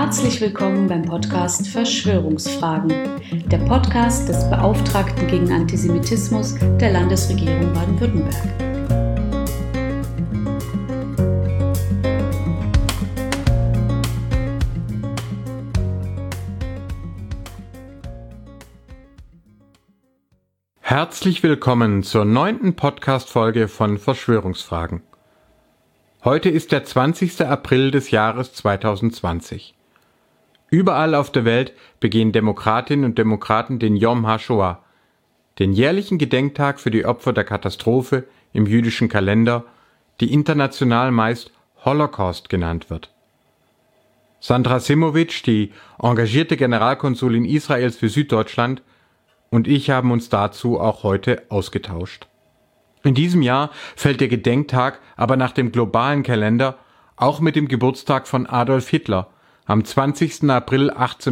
Herzlich willkommen beim Podcast Verschwörungsfragen, der Podcast des Beauftragten gegen Antisemitismus der Landesregierung Baden-Württemberg. Herzlich willkommen zur 9. Podcast-Folge von Verschwörungsfragen. Heute ist der 20. April des Jahres 2020. Überall auf der Welt begehen Demokratinnen und Demokraten den Yom HaShoah, den jährlichen Gedenktag für die Opfer der Katastrophe im jüdischen Kalender, die international meist Holocaust genannt wird. Sandra Simowitsch, die engagierte Generalkonsulin Israels für Süddeutschland, und ich haben uns dazu auch heute ausgetauscht. In diesem Jahr fällt der Gedenktag aber nach dem globalen Kalender auch mit dem Geburtstag von Adolf Hitler am 20. April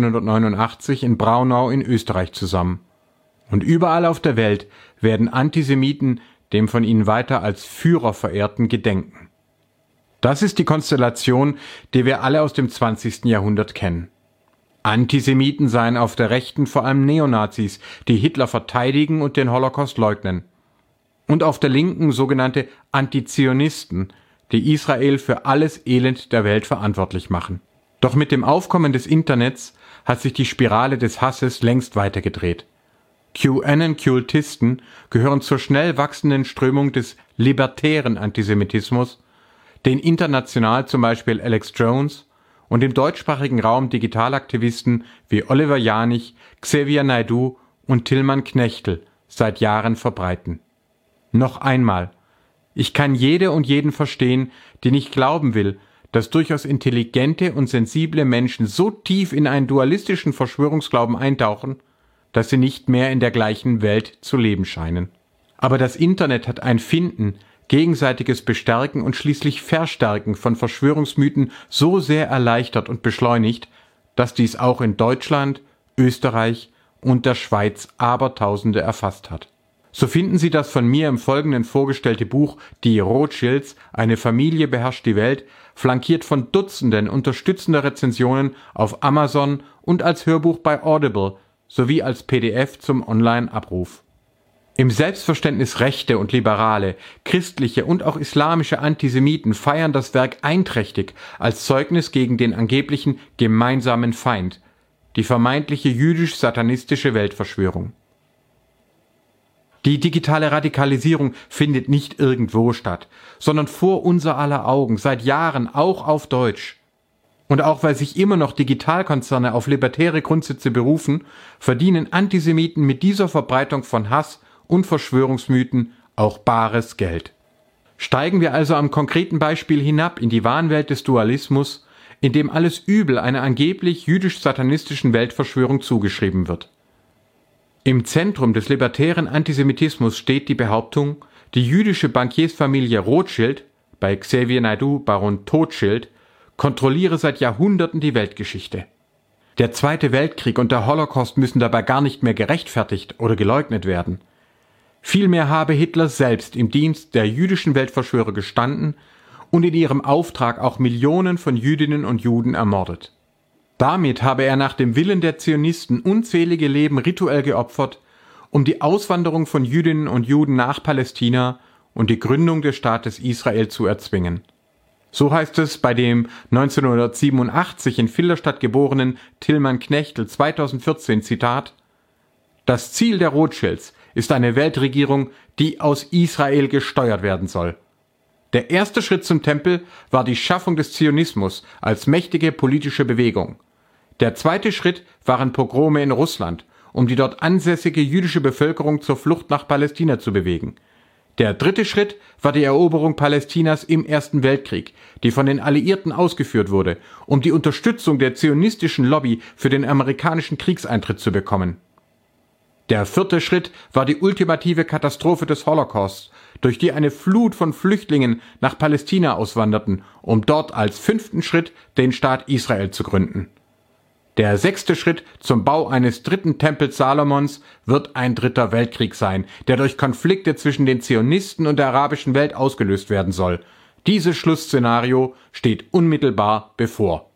1889 in Braunau in Österreich zusammen. Und überall auf der Welt werden Antisemiten dem von ihnen weiter als Führer verehrten gedenken. Das ist die Konstellation, die wir alle aus dem 20. Jahrhundert kennen. Antisemiten seien auf der Rechten vor allem Neonazis, die Hitler verteidigen und den Holocaust leugnen. Und auf der Linken sogenannte Antizionisten, die Israel für alles Elend der Welt verantwortlich machen. Doch mit dem Aufkommen des Internets hat sich die Spirale des Hasses längst weitergedreht. QAnon-Kultisten gehören zur schnell wachsenden Strömung des libertären Antisemitismus, den international zum Beispiel Alex Jones und im deutschsprachigen Raum Digitalaktivisten wie Oliver Janich, Xavier Naidoo und Tilman Knechtel seit Jahren verbreiten. Noch einmal, ich kann jede und jeden verstehen, die nicht glauben will, dass durchaus intelligente und sensible Menschen so tief in einen dualistischen Verschwörungsglauben eintauchen, dass sie nicht mehr in der gleichen Welt zu leben scheinen. Aber das Internet hat ein Finden, gegenseitiges Bestärken und schließlich Verstärken von Verschwörungsmythen so sehr erleichtert und beschleunigt, dass dies auch in Deutschland, Österreich und der Schweiz Abertausende erfasst hat. So finden Sie das von mir im Folgenden vorgestellte Buch Die Rothschilds, eine Familie beherrscht die Welt, flankiert von Dutzenden unterstützender Rezensionen auf Amazon und als Hörbuch bei Audible sowie als PDF zum Online-Abruf. Im Selbstverständnis rechte und liberale, christliche und auch islamische Antisemiten feiern das Werk einträchtig als Zeugnis gegen den angeblichen gemeinsamen Feind, die vermeintliche jüdisch-satanistische Weltverschwörung. Die digitale Radikalisierung findet nicht irgendwo statt, sondern vor unser aller Augen, seit Jahren auch auf Deutsch. Und auch weil sich immer noch Digitalkonzerne auf libertäre Grundsätze berufen, verdienen Antisemiten mit dieser Verbreitung von Hass und Verschwörungsmythen auch bares Geld. Steigen wir also am konkreten Beispiel hinab in die Wahnwelt des Dualismus, in dem alles Übel einer angeblich jüdisch-satanistischen Weltverschwörung zugeschrieben wird. Im Zentrum des libertären Antisemitismus steht die Behauptung, die jüdische Bankiersfamilie Rothschild, bei Xavier Naidoo Baron Totschildt, kontrolliere seit Jahrhunderten die Weltgeschichte. Der Zweite Weltkrieg und der Holocaust müssen dabei gar nicht mehr gerechtfertigt oder geleugnet werden. Vielmehr habe Hitler selbst im Dienst der jüdischen Weltverschwörer gestanden und in ihrem Auftrag auch Millionen von Jüdinnen und Juden ermordet. Damit habe er nach dem Willen der Zionisten unzählige Leben rituell geopfert, um die Auswanderung von Jüdinnen und Juden nach Palästina und die Gründung des Staates Israel zu erzwingen. So heißt es bei dem 1987 in Filderstadt geborenen Tilman Knechtel 2014, Zitat: Das Ziel der Rothschilds ist eine Weltregierung, die aus Israel gesteuert werden soll. Der erste Schritt zum Tempel war die Schaffung des Zionismus als mächtige politische Bewegung. Der zweite Schritt waren Pogrome in Russland, um die dort ansässige jüdische Bevölkerung zur Flucht nach Palästina zu bewegen. Der dritte Schritt war die Eroberung Palästinas im Ersten Weltkrieg, die von den Alliierten ausgeführt wurde, um die Unterstützung der zionistischen Lobby für den amerikanischen Kriegseintritt zu bekommen. Der vierte Schritt war die ultimative Katastrophe des Holocaust, durch die eine Flut von Flüchtlingen nach Palästina auswanderten, um dort als 5. Schritt den Staat Israel zu gründen. Der 6. Schritt zum Bau eines 3. Tempels Salomons wird ein 3. Weltkrieg sein, der durch Konflikte zwischen den Zionisten und der arabischen Welt ausgelöst werden soll. Dieses Schlussszenario steht unmittelbar bevor.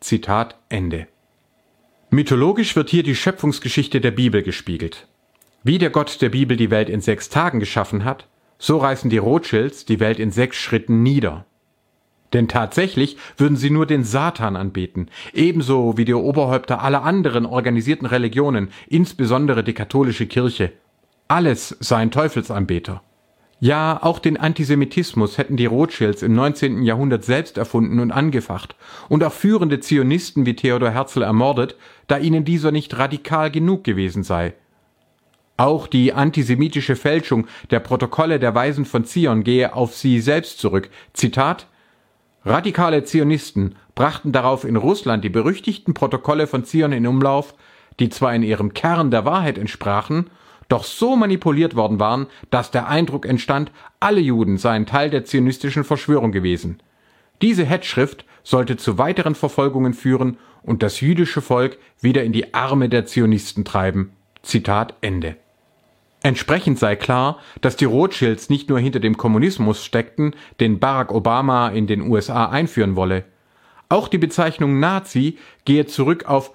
Zitat Ende. Mythologisch wird hier die Schöpfungsgeschichte der Bibel gespiegelt. Wie der Gott der Bibel die Welt in 6 Tagen geschaffen hat, so reißen die Rothschilds die Welt in 6 Schritten nieder. Denn tatsächlich würden sie nur den Satan anbeten, ebenso wie die Oberhäupter aller anderen organisierten Religionen, insbesondere die katholische Kirche. Alles seien Teufelsanbeter. Ja, auch den Antisemitismus hätten die Rothschilds im 19. Jahrhundert selbst erfunden und angefacht und auch führende Zionisten wie Theodor Herzl ermordet, da ihnen dieser nicht radikal genug gewesen sei. Auch die antisemitische Fälschung der Protokolle der Weisen von Zion gehe auf sie selbst zurück. Zitat: Radikale Zionisten brachten darauf in Russland die berüchtigten Protokolle von Zion in Umlauf, die zwar in ihrem Kern der Wahrheit entsprachen, doch so manipuliert worden waren, dass der Eindruck entstand, alle Juden seien Teil der zionistischen Verschwörung gewesen. Diese Hetzschrift sollte zu weiteren Verfolgungen führen und das jüdische Volk wieder in die Arme der Zionisten treiben. Zitat Ende. Entsprechend sei klar, dass die Rothschilds nicht nur hinter dem Kommunismus steckten, den Barack Obama in den USA einführen wolle. Auch die Bezeichnung Nazi gehe zurück auf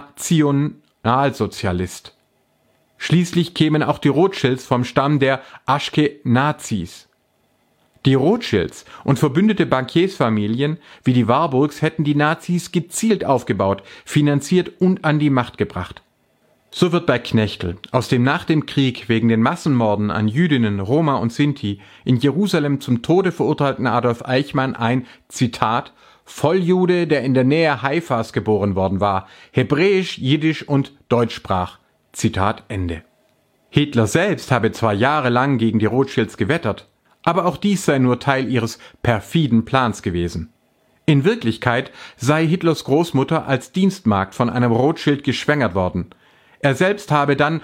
Nationalsozialist. Schließlich kämen auch die Rothschilds vom Stamm der Aschkenazis. Die Rothschilds und verbündete Bankiersfamilien wie die Warburgs hätten die Nazis gezielt aufgebaut, finanziert und an die Macht gebracht. So wird bei Knechtel aus dem nach dem Krieg wegen den Massenmorden an Jüdinnen, Roma und Sinti in Jerusalem zum Tode verurteilten Adolf Eichmann ein, Zitat, Volljude, der in der Nähe Haifas geboren worden war, Hebräisch, Jiddisch und Deutsch sprach. Zitat Ende. Hitler selbst habe zwar jahrelang gegen die Rothschilds gewettert, aber auch dies sei nur Teil ihres perfiden Plans gewesen. In Wirklichkeit sei Hitlers Großmutter als Dienstmagd von einem Rothschild geschwängert worden. Er selbst habe dann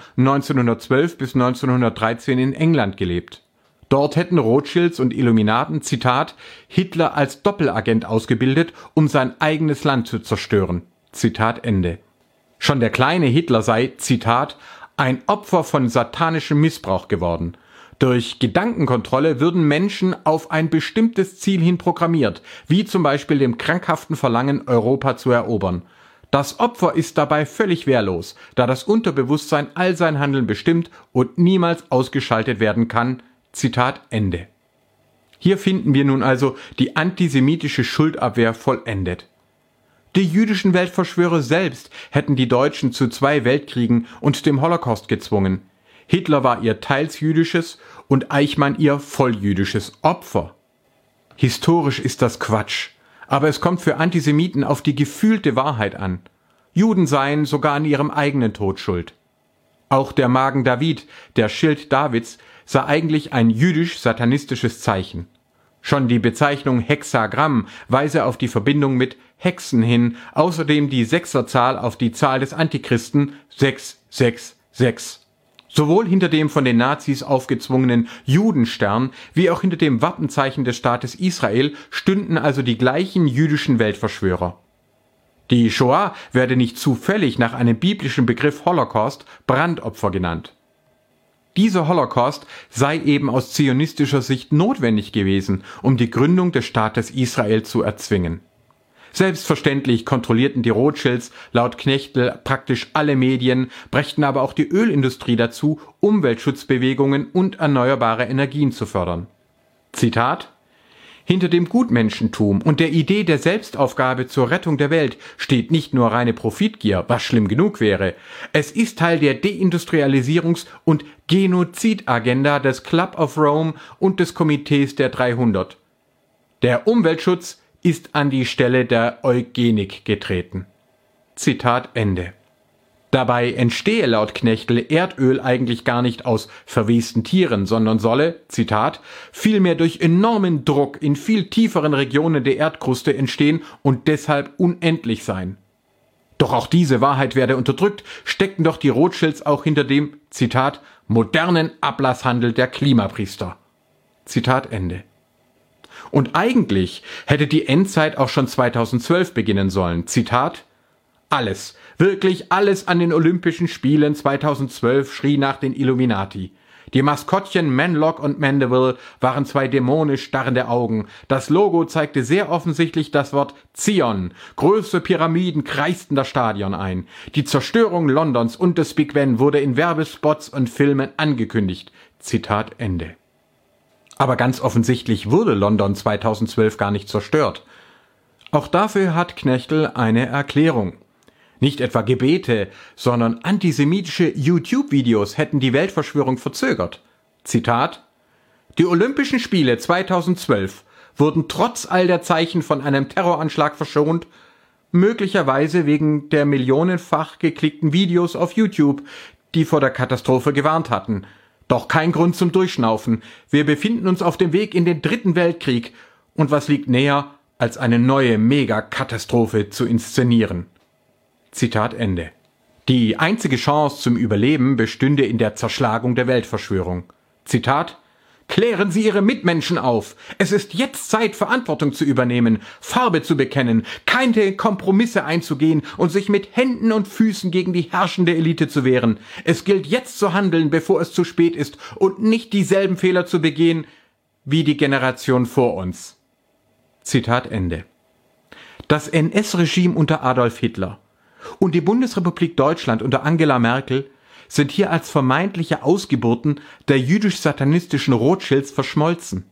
1912 bis 1913 in England gelebt. Dort hätten Rothschilds und Illuminaten, Zitat, Hitler als Doppelagent ausgebildet, um sein eigenes Land zu zerstören. Zitat Ende. Schon der kleine Hitler sei, Zitat, ein Opfer von satanischem Missbrauch geworden. Durch Gedankenkontrolle würden Menschen auf ein bestimmtes Ziel hin programmiert, wie zum Beispiel dem krankhaften Verlangen, Europa zu erobern. Das Opfer ist dabei völlig wehrlos, da das Unterbewusstsein all sein Handeln bestimmt und niemals ausgeschaltet werden kann. Zitat Ende. Hier finden wir nun also die antisemitische Schuldabwehr vollendet. Die jüdischen Weltverschwörer selbst hätten die Deutschen zu 2 Weltkriegen und dem Holocaust gezwungen. Hitler war ihr teils jüdisches und Eichmann ihr volljüdisches Opfer. Historisch ist das Quatsch, aber es kommt für Antisemiten auf die gefühlte Wahrheit an. Juden seien sogar an ihrem eigenen Tod schuld. Auch der Magen David, der Schild Davids, sei eigentlich ein jüdisch-satanistisches Zeichen. Schon die Bezeichnung Hexagramm weise auf die Verbindung mit Hexen hin, außerdem die Sechserzahl auf die Zahl des Antichristen 666. Sowohl hinter dem von den Nazis aufgezwungenen Judenstern wie auch hinter dem Wappenzeichen des Staates Israel stünden also die gleichen jüdischen Weltverschwörer. Die Shoah werde nicht zufällig nach einem biblischen Begriff Holocaust Brandopfer genannt. Dieser Holocaust sei eben aus zionistischer Sicht notwendig gewesen, um die Gründung des Staates Israel zu erzwingen. Selbstverständlich kontrollierten die Rothschilds laut Knechtel praktisch alle Medien, brächten aber auch die Ölindustrie dazu, Umweltschutzbewegungen und erneuerbare Energien zu fördern. Zitat: Hinter dem Gutmenschentum und der Idee der Selbstaufgabe zur Rettung der Welt steht nicht nur reine Profitgier, was schlimm genug wäre. Es ist Teil der Deindustrialisierungs- und Genozidagenda des Club of Rome und des Komitees der 300. Der Umweltschutz ist an die Stelle der Eugenik getreten. Zitat Ende. Dabei entstehe laut Knechtel Erdöl eigentlich gar nicht aus verwesten Tieren, sondern solle, Zitat, vielmehr durch enormen Druck in viel tieferen Regionen der Erdkruste entstehen und deshalb unendlich sein. Doch auch diese Wahrheit werde unterdrückt, steckten doch die Rothschilds auch hinter dem, Zitat, modernen Ablasshandel der Klimapriester. Zitat Ende. Und eigentlich hätte die Endzeit auch schon 2012 beginnen sollen. Zitat: Alles, wirklich alles an den Olympischen Spielen 2012 schrie nach den Illuminati. Die Maskottchen Manlock und Mandeville waren zwei dämonisch starrende Augen. Das Logo zeigte sehr offensichtlich das Wort Zion. Größere Pyramiden kreisten das Stadion ein. Die Zerstörung Londons und des Big Ben wurde in Werbespots und Filmen angekündigt. Zitat Ende. Aber ganz offensichtlich wurde London 2012 gar nicht zerstört. Auch dafür hat Knechtel eine Erklärung. Nicht etwa Gebete, sondern antisemitische YouTube-Videos hätten die Weltverschwörung verzögert. Zitat: Die Olympischen Spiele 2012 wurden trotz all der Zeichen von einem Terroranschlag verschont, möglicherweise wegen der millionenfach geklickten Videos auf YouTube, die vor der Katastrophe gewarnt hatten. Doch kein Grund zum Durchschnaufen. Wir befinden uns auf dem Weg in den 3. Weltkrieg. Und was liegt näher, als eine neue Megakatastrophe zu inszenieren? Zitat Ende. Die einzige Chance zum Überleben bestünde in der Zerschlagung der Weltverschwörung. Zitat: Klären Sie Ihre Mitmenschen auf. Es ist jetzt Zeit, Verantwortung zu übernehmen, Farbe zu bekennen, keine Kompromisse einzugehen und sich mit Händen und Füßen gegen die herrschende Elite zu wehren. Es gilt jetzt zu handeln, bevor es zu spät ist und nicht dieselben Fehler zu begehen wie die Generation vor uns. Zitat Ende. Das NS-Regime unter Adolf Hitler und die Bundesrepublik Deutschland unter Angela Merkel sind hier als vermeintliche Ausgeburten der jüdisch-satanistischen Rothschilds verschmolzen.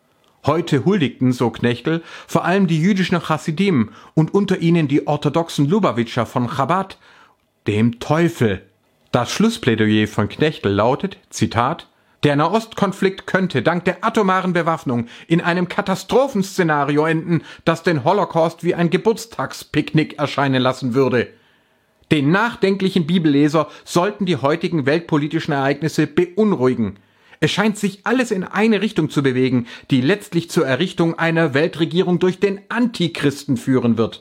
Heute huldigten, so Knechtel, vor allem die jüdischen Chassidim und unter ihnen die orthodoxen Lubavitcher von Chabad dem Teufel. Das Schlussplädoyer von Knechtel lautet, Zitat: Der Nahostkonflikt könnte dank der atomaren Bewaffnung in einem Katastrophenszenario enden, das den Holocaust wie ein Geburtstagspicknick erscheinen lassen würde. Den nachdenklichen Bibelleser sollten die heutigen weltpolitischen Ereignisse beunruhigen. Es scheint sich alles in eine Richtung zu bewegen, die letztlich zur Errichtung einer Weltregierung durch den Antichristen führen wird.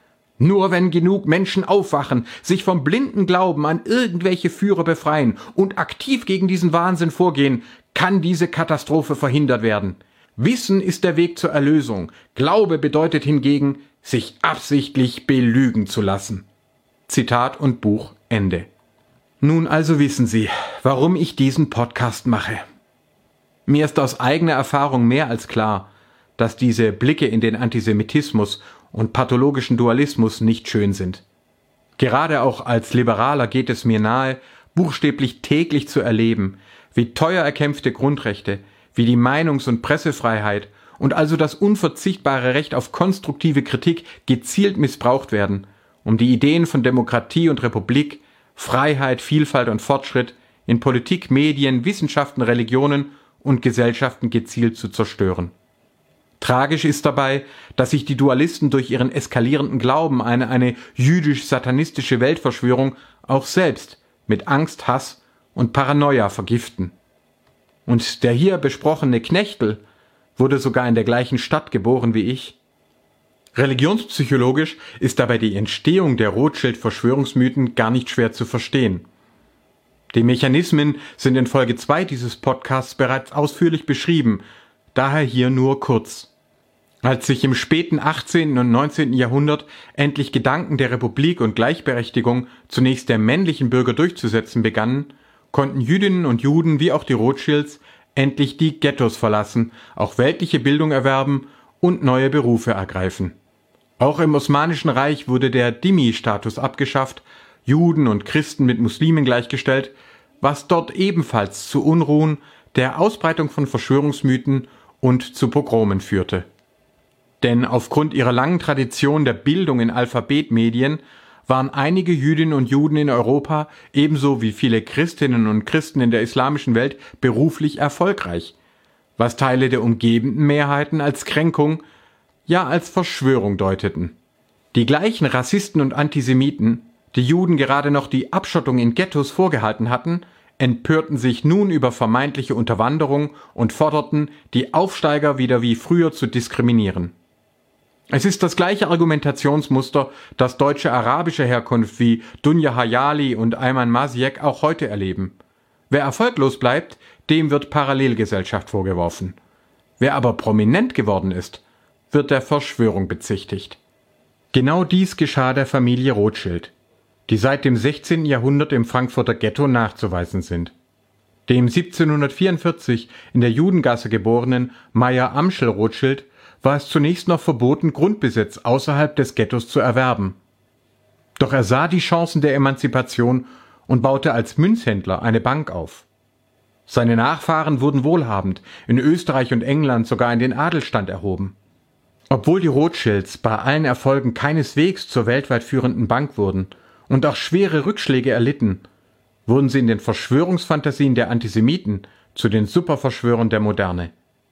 Nur wenn genug Menschen aufwachen, sich vom blinden Glauben an irgendwelche Führer befreien und aktiv gegen diesen Wahnsinn vorgehen, kann diese Katastrophe verhindert werden. Wissen ist der Weg zur Erlösung. Glaube bedeutet hingegen, sich absichtlich belügen zu lassen. Zitat und Buch Ende. Nun also wissen Sie, warum ich diesen Podcast mache. Mir ist aus eigener Erfahrung mehr als klar, dass diese Blicke in den Antisemitismus und pathologischen Dualismus nicht schön sind. Gerade auch als Liberaler geht es mir nahe, buchstäblich täglich zu erleben, wie teuer erkämpfte Grundrechte, wie die Meinungs- und Pressefreiheit und also das unverzichtbare Recht auf konstruktive Kritik gezielt missbraucht werden, um die Ideen von Demokratie und Republik, Freiheit, Vielfalt und Fortschritt in Politik, Medien, Wissenschaften, Religionen und Gesellschaften gezielt zu zerstören. Tragisch ist dabei, dass sich die Dualisten durch ihren eskalierenden Glauben an eine jüdisch-satanistische Weltverschwörung auch selbst mit Angst, Hass und Paranoia vergiften. Und der hier besprochene Knechtel wurde sogar in der gleichen Stadt geboren wie ich. Religionspsychologisch ist dabei die Entstehung der Rothschild-Verschwörungsmythen gar nicht schwer zu verstehen. Die Mechanismen sind in Folge 2 dieses Podcasts bereits ausführlich beschrieben, daher hier nur kurz. Als sich im späten 18. und 19. Jahrhundert endlich Gedanken der Republik und Gleichberechtigung zunächst der männlichen Bürger durchzusetzen begannen, konnten Jüdinnen und Juden wie auch die Rothschilds endlich die Ghettos verlassen, auch weltliche Bildung erwerben und neue Berufe ergreifen. Auch im Osmanischen Reich wurde der Dhimmi-Status abgeschafft, Juden und Christen mit Muslimen gleichgestellt, was dort ebenfalls zu Unruhen, der Ausbreitung von Verschwörungsmythen und zu Pogromen führte. Denn aufgrund ihrer langen Tradition der Bildung in Alphabetmedien waren einige Jüdinnen und Juden in Europa, ebenso wie viele Christinnen und Christen in der islamischen Welt, beruflich erfolgreich, was Teile der umgebenden Mehrheiten als Kränkung, ja als Verschwörung deuteten. Die gleichen Rassisten und Antisemiten, die Juden gerade noch die Abschottung in Ghettos vorgehalten hatten, empörten sich nun über vermeintliche Unterwanderung und forderten, die Aufsteiger wieder wie früher zu diskriminieren. Es ist das gleiche Argumentationsmuster, das Deutsche arabischer Herkunft wie Dunja Hayali und Ayman Masiek auch heute erleben. Wer erfolglos bleibt, dem wird Parallelgesellschaft vorgeworfen. Wer aber prominent geworden ist, wird der Verschwörung bezichtigt. Genau dies geschah der Familie Rothschild, die seit dem 16. Jahrhundert im Frankfurter Ghetto nachzuweisen sind. Dem 1744 in der Judengasse geborenen Meyer Amschel Rothschild war es zunächst noch verboten, Grundbesitz außerhalb des Ghettos zu erwerben. Doch er sah die Chancen der Emanzipation und baute als Münzhändler eine Bank auf. Seine Nachfahren wurden wohlhabend, in Österreich und England sogar in den Adelsstand erhoben. Obwohl die Rothschilds bei allen Erfolgen keineswegs zur weltweit führenden Bank wurden und auch schwere Rückschläge erlitten, wurden sie in den Verschwörungsfantasien der Antisemiten zu den Superverschwörern der Moderne.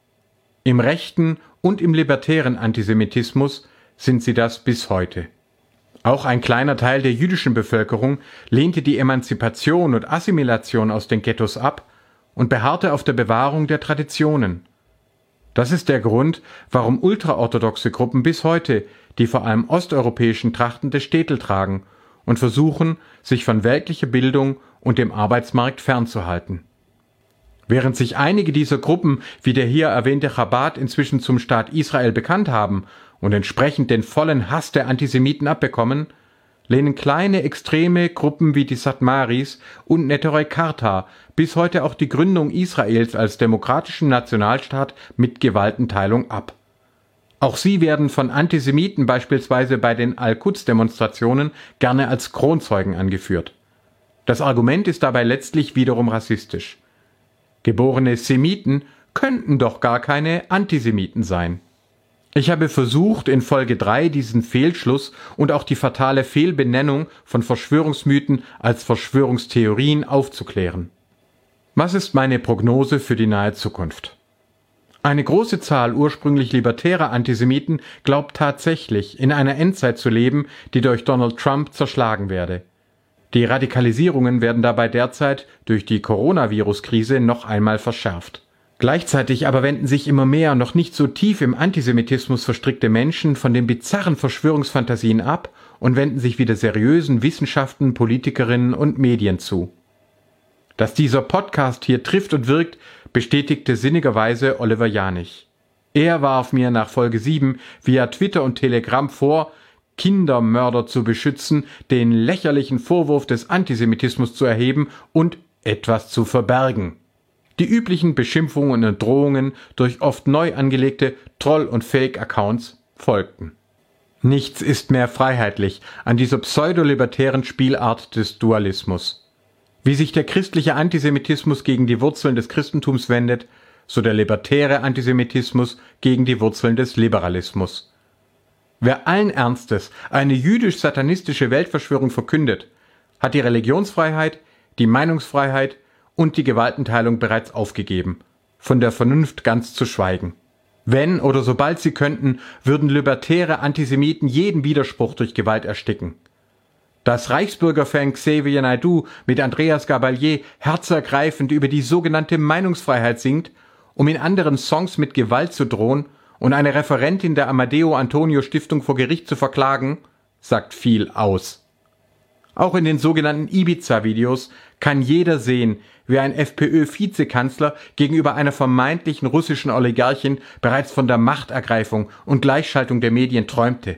Im rechten und im libertären Antisemitismus sind sie das bis heute. Auch ein kleiner Teil der jüdischen Bevölkerung lehnte die Emanzipation und Assimilation aus den Ghettos ab und beharrte auf der Bewahrung der Traditionen. Das ist der Grund, warum ultraorthodoxe Gruppen bis heute die vor allem osteuropäischen Trachten des Städtel tragen und versuchen, sich von weltlicher Bildung und dem Arbeitsmarkt fernzuhalten. Während sich einige dieser Gruppen, wie der hier erwähnte Chabad, inzwischen zum Staat Israel bekannt haben und entsprechend den vollen Hass der Antisemiten abbekommen, lehnen kleine extreme Gruppen wie die Satmaris und Neturei Karta bis heute auch die Gründung Israels als demokratischen Nationalstaat mit Gewaltenteilung ab. Auch sie werden von Antisemiten beispielsweise bei den Al-Quds-Demonstrationen gerne als Kronzeugen angeführt. Das Argument ist dabei letztlich wiederum rassistisch. Geborene Semiten könnten doch gar keine Antisemiten sein. Ich habe versucht, in Folge 3 diesen Fehlschluss und auch die fatale Fehlbenennung von Verschwörungsmythen als Verschwörungstheorien aufzuklären. Was ist meine Prognose für die nahe Zukunft? Eine große Zahl ursprünglich libertärer Antisemiten glaubt tatsächlich, in einer Endzeit zu leben, die durch Donald Trump zerschlagen werde. Die Radikalisierungen werden dabei derzeit durch die Coronavirus-Krise noch einmal verschärft. Gleichzeitig aber wenden sich immer mehr noch nicht so tief im Antisemitismus verstrickte Menschen von den bizarren Verschwörungsfantasien ab und wenden sich wieder seriösen Wissenschaften, Politikerinnen und Medien zu. Dass dieser Podcast hier trifft und wirkt, bestätigte sinnigerweise Oliver Janich. Er warf mir nach Folge 7 via Twitter und Telegram vor, Kindermörder zu beschützen, den lächerlichen Vorwurf des Antisemitismus zu erheben und etwas zu verbergen. Die üblichen Beschimpfungen und Drohungen durch oft neu angelegte Troll- und Fake-Accounts folgten. Nichts ist mehr freiheitlich an dieser pseudolibertären Spielart des Dualismus. Wie sich der christliche Antisemitismus gegen die Wurzeln des Christentums wendet, so der libertäre Antisemitismus gegen die Wurzeln des Liberalismus. Wer allen Ernstes eine jüdisch-satanistische Weltverschwörung verkündet, hat die Religionsfreiheit, die Meinungsfreiheit und die Gewaltenteilung bereits aufgegeben, von der Vernunft ganz zu schweigen. Wenn oder sobald sie könnten, würden libertäre Antisemiten jeden Widerspruch durch Gewalt ersticken. Dass Reichsbürgerfan Xavier Naidoo mit Andreas Gabalier herzergreifend über die sogenannte Meinungsfreiheit singt, um in anderen Songs mit Gewalt zu drohen und eine Referentin der Amadeo Antonio Stiftung vor Gericht zu verklagen, sagt viel aus. Auch in den sogenannten Ibiza-Videos kann jeder sehen, wie ein FPÖ-Vizekanzler gegenüber einer vermeintlichen russischen Oligarchin bereits von der Machtergreifung und Gleichschaltung der Medien träumte.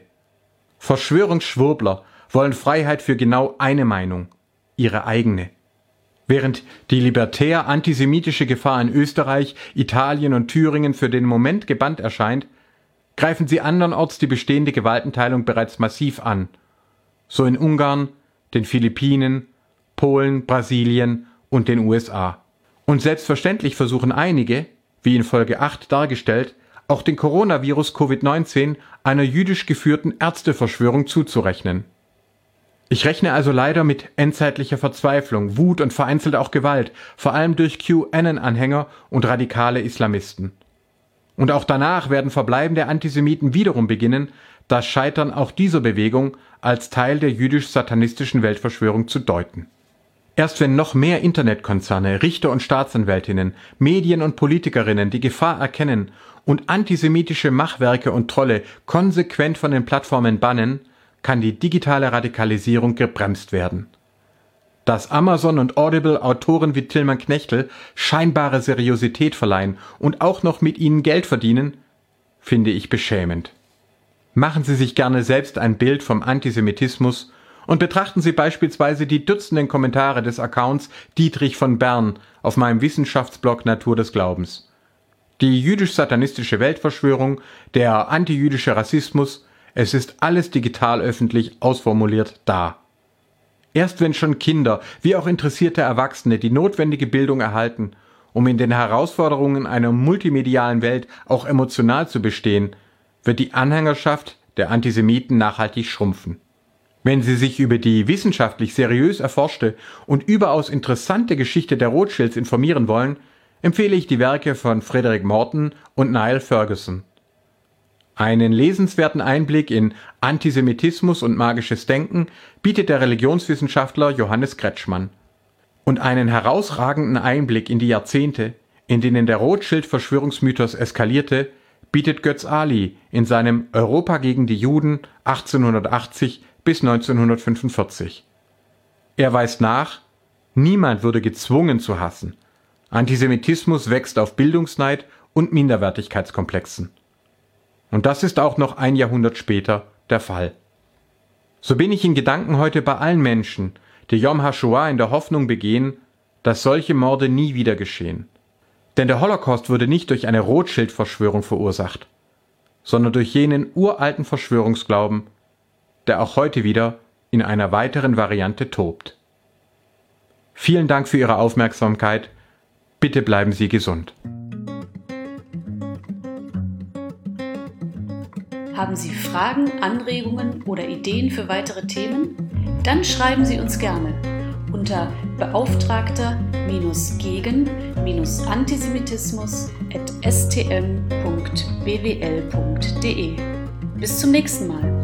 Verschwörungsschwurbler wollen Freiheit für genau eine Meinung, ihre eigene. Während die libertär-antisemitische Gefahr in Österreich, Italien und Thüringen für den Moment gebannt erscheint, greifen sie andernorts die bestehende Gewaltenteilung bereits massiv an. So in Ungarn, den Philippinen, Polen, Brasilien und den USA. Und selbstverständlich versuchen einige, wie in Folge 8 dargestellt, auch den Coronavirus Covid-19 einer jüdisch geführten Ärzteverschwörung zuzurechnen. Ich rechne also leider mit endzeitlicher Verzweiflung, Wut und vereinzelt auch Gewalt, vor allem durch QAnon-Anhänger und radikale Islamisten. Und auch danach werden verbleibende Antisemiten wiederum beginnen, das Scheitern auch dieser Bewegung als Teil der jüdisch-satanistischen Weltverschwörung zu deuten. Erst wenn noch mehr Internetkonzerne, Richter und Staatsanwältinnen, Medien und Politikerinnen die Gefahr erkennen und antisemitische Machwerke und Trolle konsequent von den Plattformen bannen, kann die digitale Radikalisierung gebremst werden. Dass Amazon und Audible Autoren wie Tilman Knechtel scheinbare Seriosität verleihen und auch noch mit ihnen Geld verdienen, finde ich beschämend. Machen Sie sich gerne selbst ein Bild vom Antisemitismus Und betrachten Sie beispielsweise die Dutzenden Kommentare des Accounts Dietrich von Bern auf meinem Wissenschaftsblog Natur des Glaubens. Die jüdisch-satanistische Weltverschwörung, der antijüdische Rassismus, es ist alles digital öffentlich ausformuliert da. Erst wenn schon Kinder wie auch interessierte Erwachsene die notwendige Bildung erhalten, um in den Herausforderungen einer multimedialen Welt auch emotional zu bestehen, wird die Anhängerschaft der Antisemiten nachhaltig schrumpfen. Wenn Sie sich über die wissenschaftlich seriös erforschte und überaus interessante Geschichte der Rothschilds informieren wollen, empfehle ich die Werke von Frederick Morton und Niall Ferguson. Einen lesenswerten Einblick in Antisemitismus und magisches Denken bietet der Religionswissenschaftler Johannes Kretschmann. Und einen herausragenden Einblick in die Jahrzehnte, in denen der Rothschild-Verschwörungsmythos eskalierte, bietet Götz Ali in seinem Europa gegen die Juden 1880 bis 1945. Er weist nach, niemand würde gezwungen zu hassen. Antisemitismus wächst auf Bildungsneid und Minderwertigkeitskomplexen. Und das ist auch noch ein Jahrhundert später der Fall. So bin ich in Gedanken heute bei allen Menschen, die Yom HaShoah in der Hoffnung begehen, dass solche Morde nie wieder geschehen. Denn der Holocaust wurde nicht durch eine Rothschild-Verschwörung verursacht, sondern durch jenen uralten Verschwörungsglauben, der auch heute wieder in einer weiteren Variante tobt. Vielen Dank für Ihre Aufmerksamkeit. Bitte bleiben Sie gesund. Haben Sie Fragen, Anregungen oder Ideen für weitere Themen? Dann schreiben Sie uns gerne unter beauftragter-gegen-antisemitismus@stm.bwl.de. Bis zum nächsten Mal.